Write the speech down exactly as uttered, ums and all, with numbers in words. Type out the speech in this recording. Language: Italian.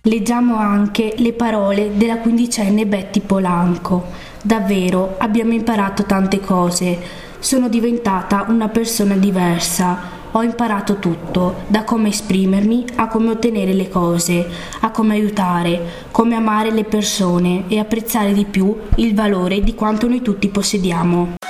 Leggiamo anche le parole della quindicenne Betty Polanco. Davvero, abbiamo imparato tante cose. Sono diventata una persona diversa. Ho imparato tutto, da come esprimermi a come ottenere le cose, a come aiutare, come amare le persone e apprezzare di più il valore di quanto noi tutti possediamo.